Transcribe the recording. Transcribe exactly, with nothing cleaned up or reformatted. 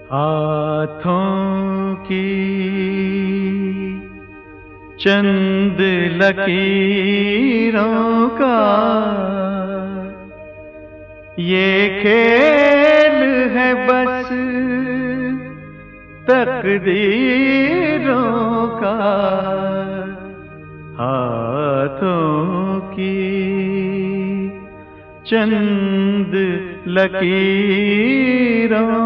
हाथों की चंद लकीरों का ये खेल है बस तकदीरों का। हाथों की चंद लकीरों